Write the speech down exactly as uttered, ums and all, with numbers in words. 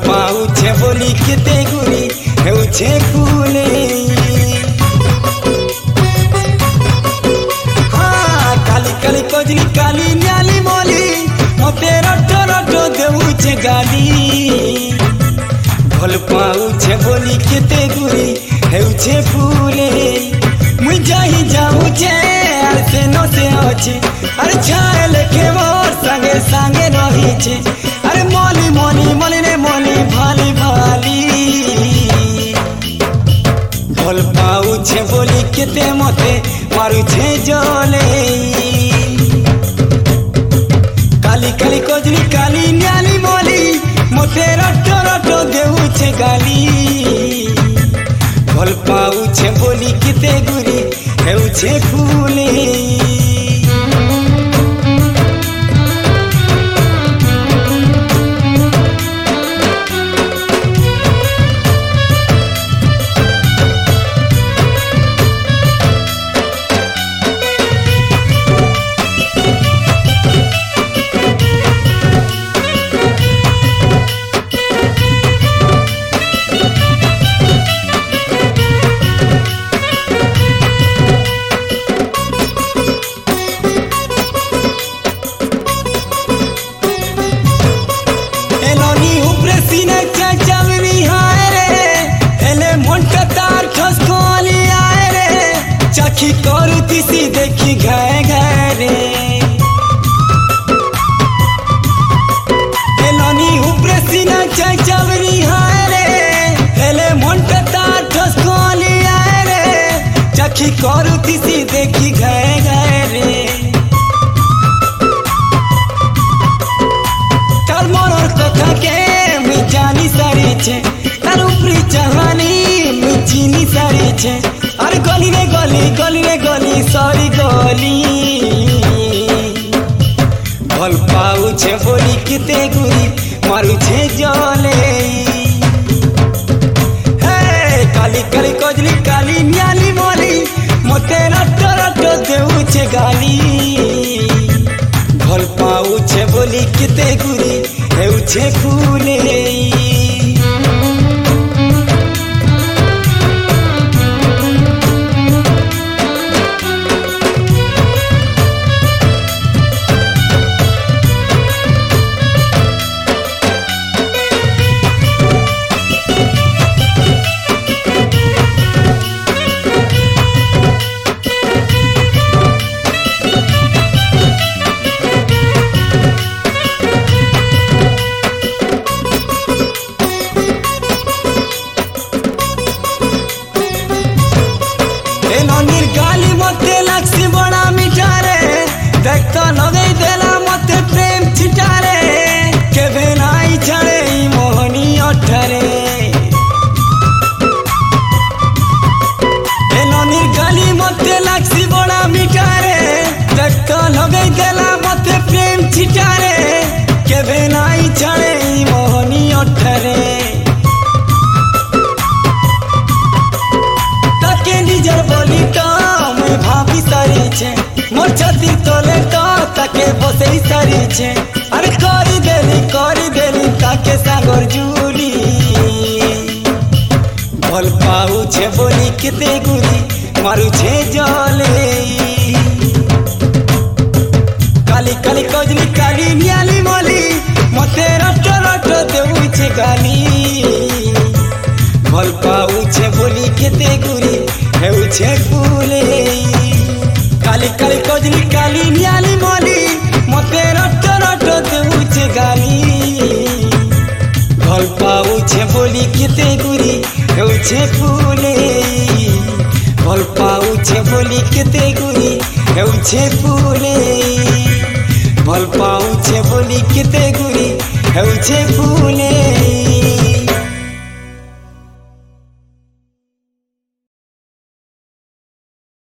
पाऊछे बोली केते गुरी हेउछे फूले हाँ काली काली कजली काली न्याली मोली मते रट रट देउछे गाली भल पाऊछे बोली केते गुरी हेउछे फूले मुई जाही जाऊछे अरे से न से अच्छे अरे छायल के मोर संगे संगे रहीछे अरे मोली मोली मोली रे मोली भाली भाली भल पाऊछे बोली केते मते मारुछे जले काली काली कजली काली न्याली मोली मते रट रट देउछे गाली भल पाऊछे बोली केते गुरी हेउछे फूले चाखी करुती सी देखी घाय घाय रे हेलोनी ऊपरे सीना चाय चावरी हाय रे हेले मोंटा तार ठसकोली आए रे चाखी करुती सी देखी घाय घाय रे तार मोर कथा के मैं जानी सारी छे तार ऊपरी चाहनी मैं चीनी सारी छे अरे गली रे गली गली रे गली सारी गली भल पाऊछे बोली केते गुरी मारुछे जले हे काली काली कजली काली न्याली मोली मते रट रट देउछे गाली भल पाऊछे बोली केते गुरी हेउछे फूले गाली मते लागसी बड़ा मीठा रे देख तो लगई देला मते प्रेम छिटा रे केबे नाई छाड़े मोहनी अठरे ए ननीर गाली मते लागसी बड़ा मीठा रे देख तो लगई देला मते प्रेम छिटा रे केबे नाई छाड़े मोहनी अठरे तके निजर बोली तो भाभी सारी छे मोर छाती तोले तो ताके बसे सारी छे अरे करी देली करी देली ताके सागर जुली भल पाऊछे बोली केते गुरी मारुछे जले काली काली कजली काली न्याली मोली मते रट रट देउछे गाली भल पाऊछे बोली केते गुरी हेउछे फूले काली काली कजली काली न्याली मोली मते रट रट देउछे गाली भल पाऊछे बोली केते गुरी हेउछे फूले भल पाऊछे बोली केते गुरी हेउछे फूले भल पाऊछे बोली केते गुरी हेउछे फूले।